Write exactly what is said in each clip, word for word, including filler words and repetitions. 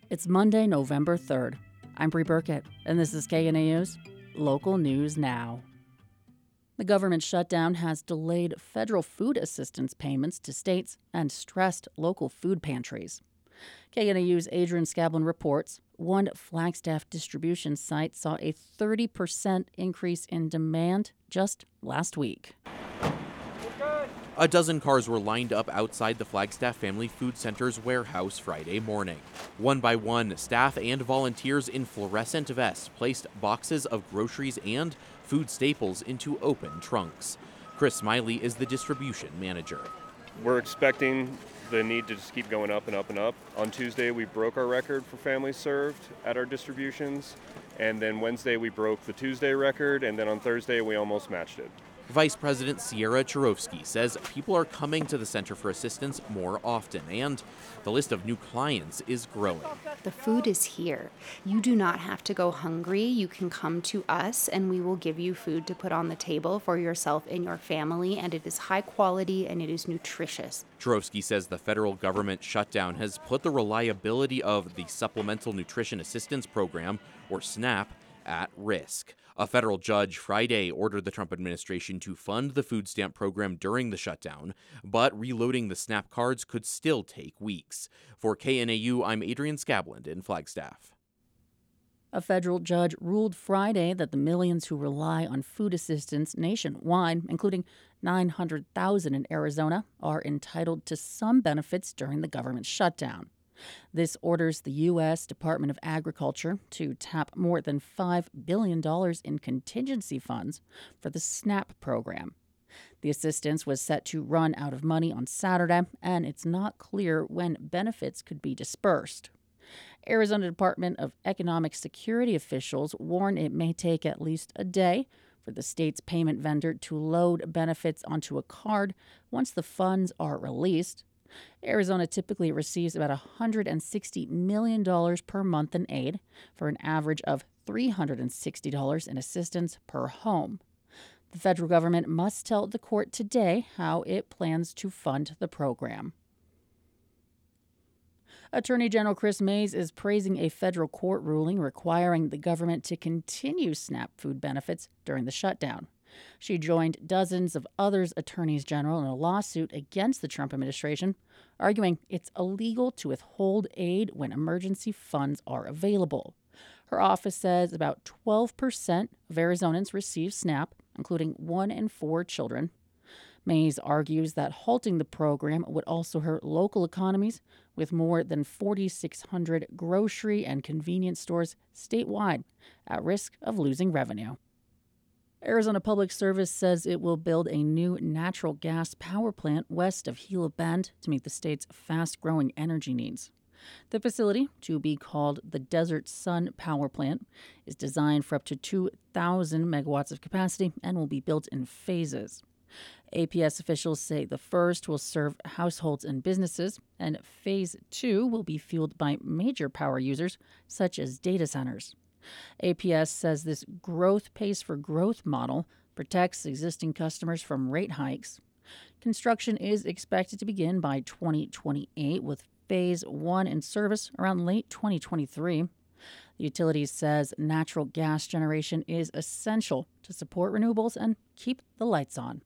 It's Monday, November third. I'm Bree Burkett, and this is K N A U's Local News Now. The government shutdown has delayed federal food assistance payments to states and stressed local food pantries. K N A U's Adrian Scablin reports one Flagstaff distribution site saw a thirty percent increase in demand just last week. A dozen cars were lined up outside the Flagstaff Family Food Center's warehouse Friday morning. One by one, staff and volunteers in fluorescent vests placed boxes of groceries and food staples into open trunks. Chris Smiley is the distribution manager. We're expecting the need to just keep going up and up and up. On Tuesday, we broke our record for families served at our distributions, and then Wednesday we broke the Tuesday record, and then on Thursday we almost matched it. Vice President Sierra Charovsky says people are coming to the center for assistance more often, and the list of new clients is growing. The food is here. You do not have to go hungry. You can come to us, and we will give you food to put on the table for yourself and your family, and it is high quality and it is nutritious. Charovsky says the federal government shutdown has put the reliability of the Supplemental Nutrition Assistance Program, or SNAP, at risk. A federal judge Friday ordered the Trump administration to fund the food stamp program during the shutdown, but reloading the SNAP cards could still take weeks. For K N A U, I'm Adrian Scablin in Flagstaff. A federal judge ruled Friday that the millions who rely on food assistance nationwide, including nine hundred thousand in Arizona, are entitled to some benefits during the government shutdown. This orders the U S Department of Agriculture to tap more than five billion dollars in contingency funds for the SNAP program. The assistance was set to run out of money on Saturday, and it's not clear when benefits could be dispersed. Arizona Department of Economic Security officials warn it may take at least a day for the state's payment vendor to load benefits onto a card once the funds are released. Arizona typically receives about one hundred sixty million dollars per month in aid, for an average of three hundred sixty dollars in assistance per home. The federal government must tell the court today how it plans to fund the program. Attorney General Kris Mayes is praising a federal court ruling requiring the government to continue SNAP food benefits during the shutdown. She joined dozens of other attorneys general in a lawsuit against the Trump administration, arguing it's illegal to withhold aid when emergency funds are available. Her office says about twelve percent of Arizonans receive SNAP, including one in four children. Mayes argues that halting the program would also hurt local economies, with more than four thousand six hundred grocery and convenience stores statewide at risk of losing revenue. Arizona Public Service says it will build a new natural gas power plant west of Gila Bend to meet the state's fast-growing energy needs. The facility, to be called the Desert Sun Power Plant, is designed for up to two thousand megawatts of capacity and will be built in phases. A P S officials say the first will serve households and businesses, and phase two will be fueled by major power users such as data centers. A P S says this growth pays for growth model protects existing customers from rate hikes. Construction is expected to begin by twenty twenty-eight, with phase one in service around late twenty twenty-three. The utility says natural gas generation is essential to support renewables and keep the lights on.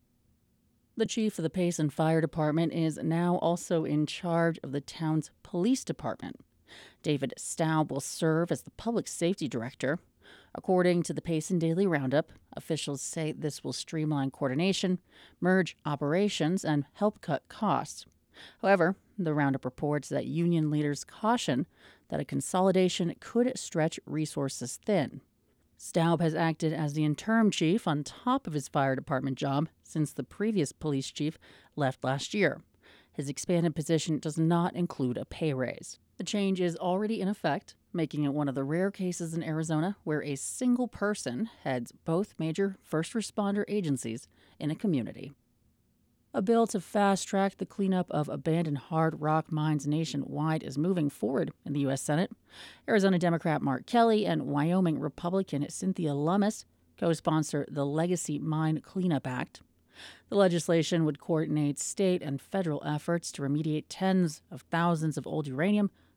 The chief of the Payson Fire Department is now also in charge of the town's police department. David Staub will serve as the public safety director. According to the Payson Daily Roundup, officials say this will streamline coordination, merge operations, and help cut costs. However, the Roundup reports that union leaders caution that a consolidation could stretch resources thin. Staub has acted as the interim chief on top of his fire department job since the previous police chief left last year. His expanded position does not include a pay raise. The change is already in effect, making it one of the rare cases in Arizona where a single person heads both major first responder agencies in a community. A bill to fast-track the cleanup of abandoned hard rock mines nationwide is moving forward in the U S Senate. Arizona Democrat Mark Kelly and Wyoming Republican Cynthia Lummis co-sponsor the Legacy Mine Cleanup Act. The legislation would coordinate state and federal efforts to remediate tens of thousands of old uranium,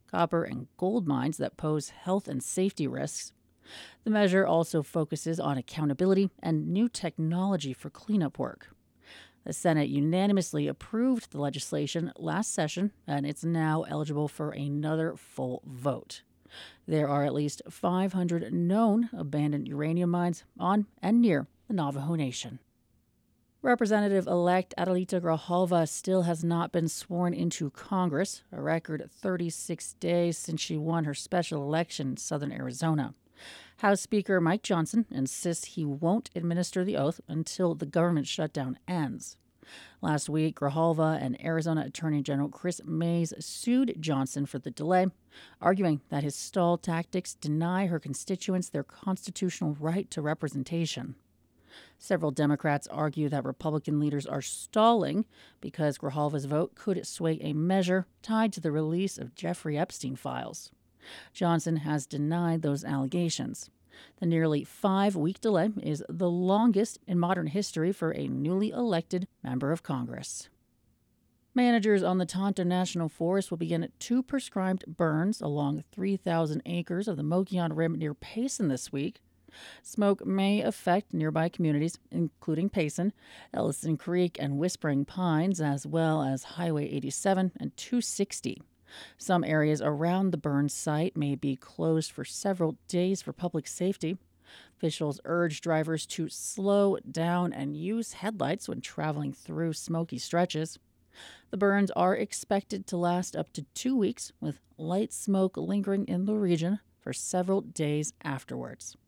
copper, and gold mines that pose health and safety risks. The measure also focuses on accountability and new technology for cleanup work. The Senate unanimously approved the legislation last session, and it's now eligible for another full vote. There are at least five hundred known abandoned uranium mines on and near the Navajo Nation. Representative-elect Adelita Grijalva still has not been sworn into Congress, a record thirty-six days since she won her special election in southern Arizona. House Speaker Mike Johnson insists he won't administer the oath until the government shutdown ends. Last week, Grijalva and Arizona Attorney General Chris Mays sued Johnson for the delay, arguing that his stall tactics deny her constituents their constitutional right to representation. Several Democrats argue that Republican leaders are stalling because Grijalva's vote could sway a measure tied to the release of Jeffrey Epstein files. Johnson has denied those allegations. The nearly five-week delay is the longest in modern history for a newly elected member of Congress. Managers on the Tonto National Forest will begin two prescribed burns along three thousand acres of the Mogollon Rim near Payson this week. Smoke may affect nearby communities, including Payson, Ellison Creek, and Whispering Pines, as well as Highway eighty-seven and two sixty. Some areas around the burn site may be closed for several days for public safety. Officials urge drivers to slow down and use headlights when traveling through smoky stretches. The burns are expected to last up to two weeks, with light smoke lingering in the region for several days afterwards.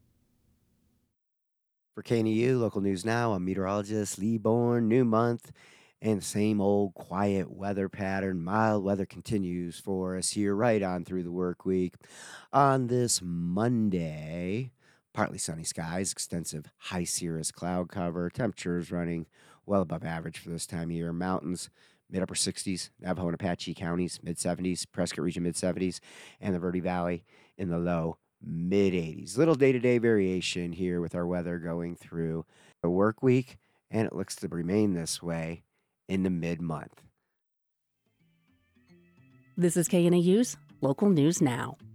For K N E U Local News Now, I'm meteorologist Lee Bourne. New month and same old quiet weather pattern. Mild weather continues for us here right on through the work week. On this Monday, partly sunny skies, extensive high cirrus cloud cover. Temperatures running well above average for this time of year. Mountains, mid-upper sixties. Navajo and Apache counties, mid-seventies. Prescott region, mid-seventies. And the Verde Valley in the low mid-eighties. Little day-to-day variation here with our weather going through the work week, and it looks to remain this way in the mid-month. This is K N A U's Local News Now.